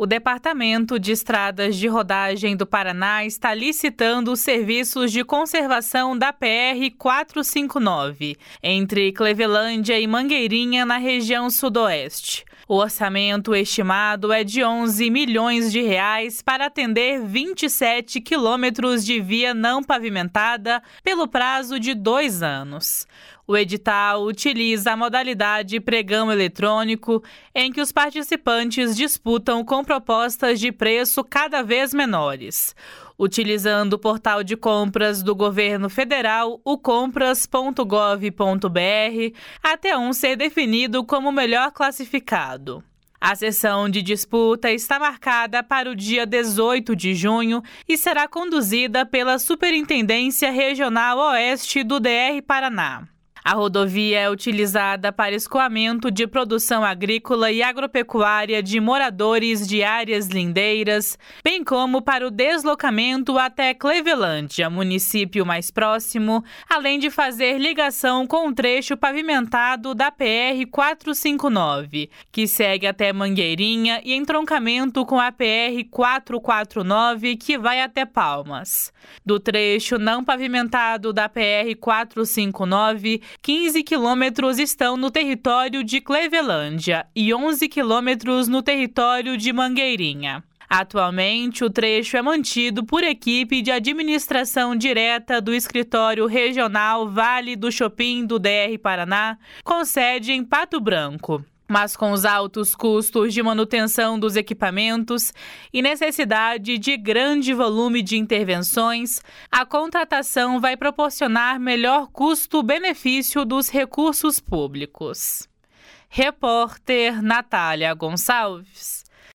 O Departamento de Estradas de Rodagem do Paraná está licitando os serviços de conservação da PR-459, entre Clevelândia e Mangueirinha, na região sudoeste. O orçamento estimado é de 11 milhões de reais para atender 27 quilômetros de via não pavimentada pelo prazo de 2 anos. O edital utiliza a modalidade pregão eletrônico, em que os participantes disputam com propostas de preço cada vez menores. Utilizando o portal de compras do governo federal, o compras.gov.br, até um ser definido como melhor classificado. A sessão de disputa está marcada para o dia 18 de junho e será conduzida pela Superintendência Regional Oeste do DR Paraná. A rodovia é utilizada para escoamento de produção agrícola e agropecuária de moradores de áreas lindeiras, bem como para o deslocamento até Clevelândia, município mais próximo, além de fazer ligação com o trecho pavimentado da PR-459, que segue até Mangueirinha, e entroncamento com a PR-449, que vai até Palmas. Do trecho não pavimentado da PR-459, 15 quilômetros estão no território de Clevelândia e 11 quilômetros no território de Mangueirinha. Atualmente, o trecho é mantido por equipe de administração direta do Escritório Regional Vale do Chopin do DR Paraná, com sede em Pato Branco. Mas com os altos custos de manutenção dos equipamentos e necessidade de grande volume de intervenções, a contratação vai proporcionar melhor custo-benefício dos recursos públicos. Repórter Natália Gonçalves,